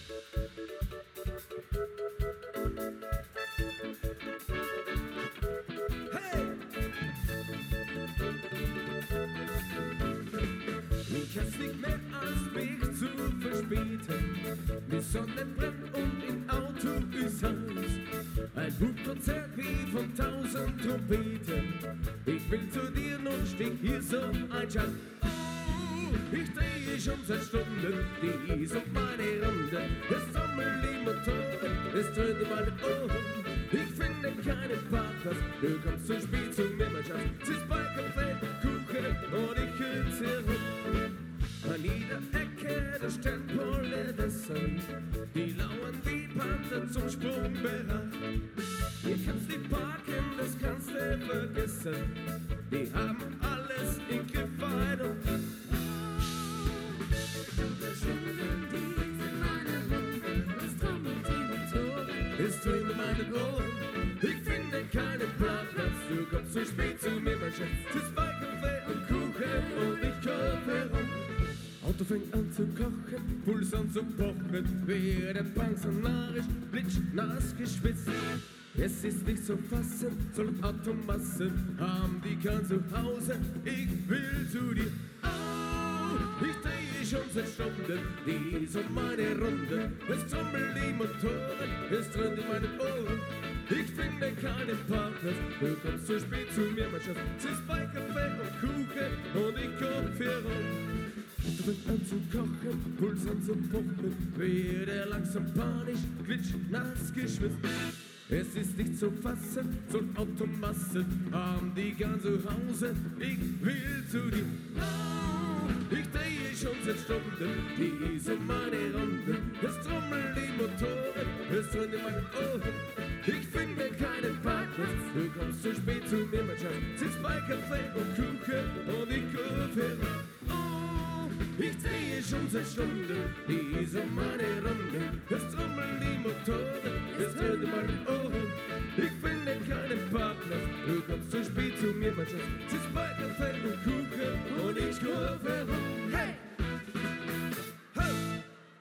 Ich hab's nicht mehr als Weg zu verspäten. Die Sonne brennt und im Auto ist heiß. Ein Hubkonzert wie von 1000 Trompeten. Ich will zu dir und steh hier so ein Schall. Oh, ich drehe schon seit Stunden die Is auf meine Runde. Es sammeln die Motoren, es dröhnt in meine Ohren. Ich finde keinen Parkplatz, du kommst zu spät zu mir, mein Schatz. Es ist bei Kaffee, Kuchen und ich hüll's herum. An jeder Ecke der Sternpole der Sonne, die lauern wie Panther zum Sprung bereit. Hier kannst nicht parken, das kannst du vergessen. Die haben alles im Griff, weit und es dröhnt in meinen Ohren. Ich finde keinen Parkplatz, du kommst zu spät zu mir, mein Schatz. Es ist bei Kaffee und Kuchen und ich komm herum. Auto fängt an zu kochen, Puls an zu pochen, wir der Pensionarisch, blitschnass geschwitzt. Es ist nicht zu fassen, sollen Automassen haben die kein Zuhause. Ich will zu dir. Oh, ich drehe schon seit Stunden die so meine Runde. Es trommeln die Motoren, es dröhnt in meinen Ohren. Ich finde keinen Parkplatz, du kommst zu spät zu mir, mein Schatz. Es ist bei Kaffee und Kuchen und ich komm herum. Auto fängt an zu kochen, Puls an zu pochen, wird er langsam panisch, klitschnass geschwitzt. Es ist nicht zu fassen, so Automassen haben die ganz zu Hause. Ich will zu dir. Oh, ich drehe schon seit Stunden die so meine Runde. Es trommeln die Motoren, es dröhnt in meinen Ohren. Ich finde keinen Parkplatz, du kommst zu spät zu mir, mein Schatz. Sitzt bei Kaffee und Kuchen und ich komm herum. Ich drehe schon seit Stunden die so meine Runde. Es trommeln die Motoren, es dröhnt in meinen Ohren. Ich finde keinen Parkplatz, du kommst zu spät zu mir, mein Schatz. Sitzt bei Kaffee und Kuchen und ich komm herum. Hey!